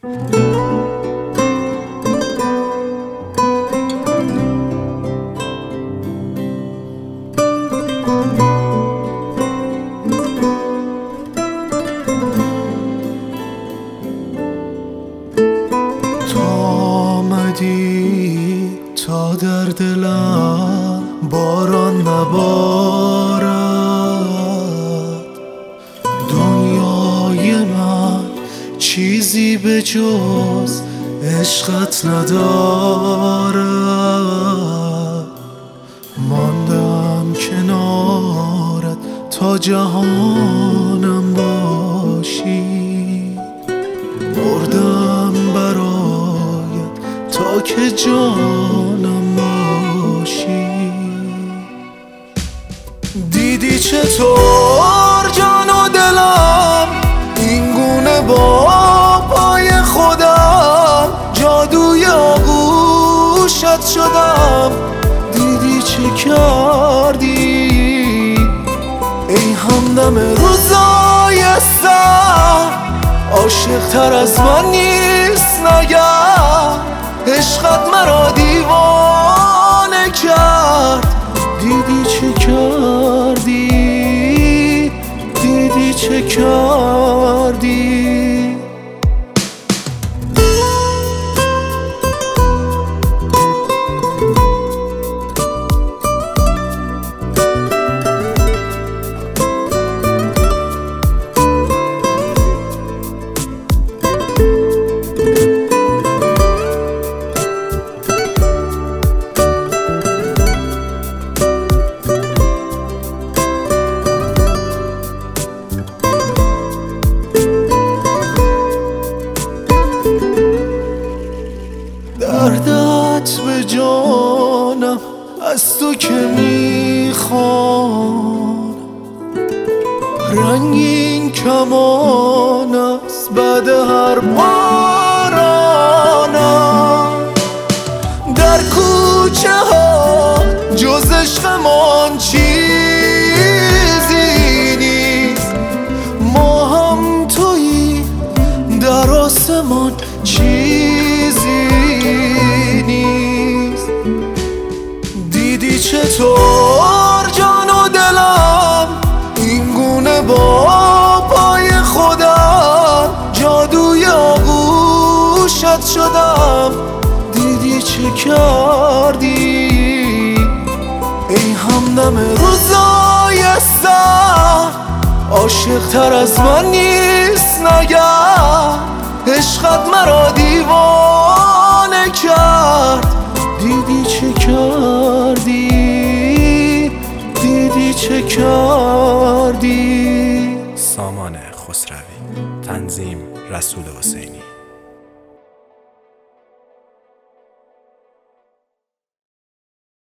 تا در دلم باران نبارد، دنیای من چیزی به جز عشقت ندارد. ماندم کنارت تا جهانم باشی، مردم برایت تا که جانم باشی. دیدی چطور جان و دلم اینگونه با پای خودم جادوی آغوشت شدم. دیدی چه کردی ای همدم روزای سر، عاشق تر از من نیست نگر، عشقت مرا دیوانه کرد. دیدی چه کردی، دیدی چه کردی. دردت به جانم از تو که میخوان، رنگین کمان است بعد هر بارانم. در کوچه ها جز عشقمان چیزی نیست، ما هم تویی در آسمان چیزی نیست. دیدی چطور جان و دلم اینگونه با پای خودم جادوی آغوشت شدم. دیدی چه کردی ای همدم روزای سر، عاشق تر از من نیست نگر، عشقت مرا دیوانه کرد. دیدی چه کردی، دیدی چه کردی. سامان خسروی، تنظیم رسول حسینی.